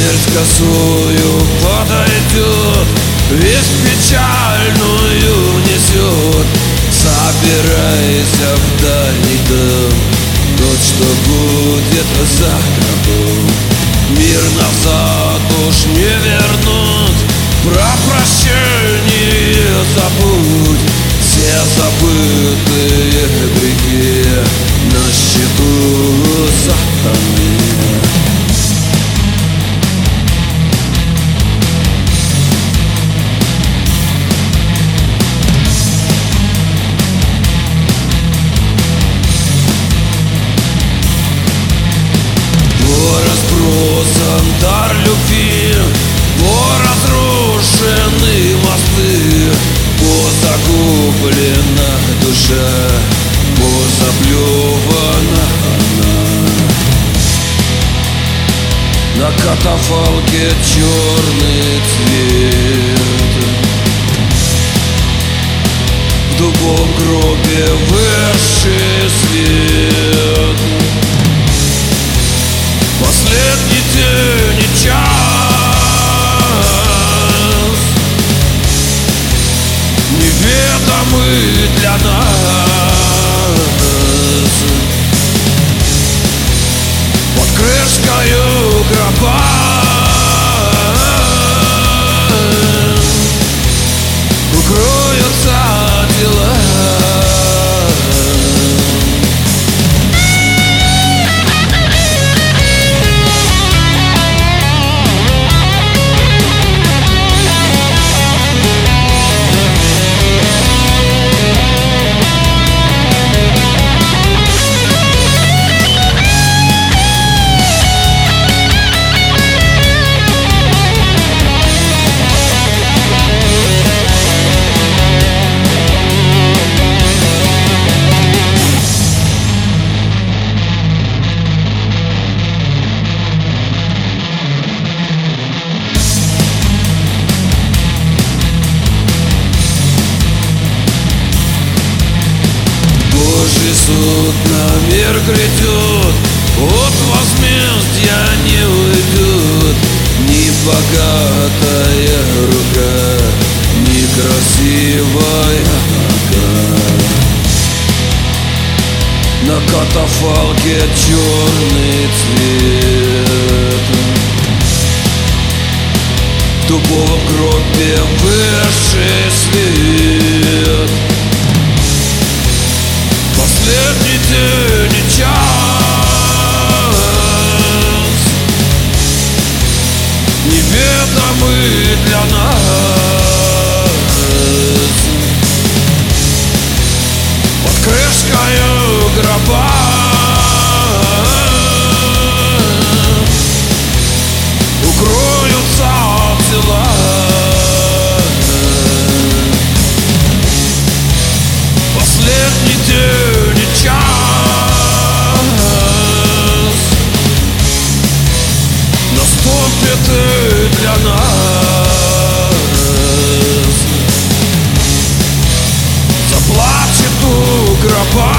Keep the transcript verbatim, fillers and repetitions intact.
Смерть косую подойдет, весть печальную несет. Собирайся в дальний дом, тот, что будет за гробом. Мир назад уж не вернуть, про прощение забудь. Все забытые грехи на счету сатаны. Дар любви, по разрушены мосты, по загубленной душе, по заплевана она. На катафалке черный цвет, в дубовом гробе высший свет. Последний день и час, неведомый для нас. Под крышкою гроба укроются дела. Божий суд на мир грядет, от возмездия не уйдет ни богатая рука, ни красивая нога. На катафалке черный цвет, в дубовом гробе высший свет. Последний день и час, неведомый для нас. Под крышкою гроба укроются тела. Последний день и час, наступит и для нас. Заплачет у гроба